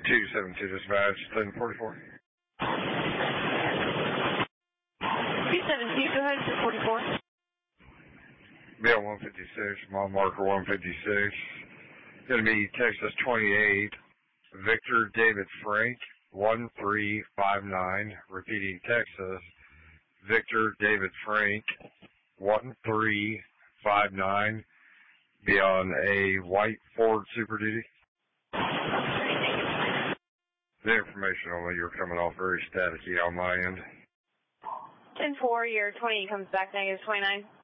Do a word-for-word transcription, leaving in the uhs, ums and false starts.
two seven two dispatch, ten forty-four. two seven two, go ahead, ten forty-four. Bill one fifty-six, mile marker one fifty-six. Going to be Texas twenty-eight, Victor David Frank, one three five nine. Repeating Texas, Victor David Frank, one three five nine. Be on a white Ford Super Duty. The information only, you're coming off very staticky on my end. ten four, your twenty comes back negative twenty-nine.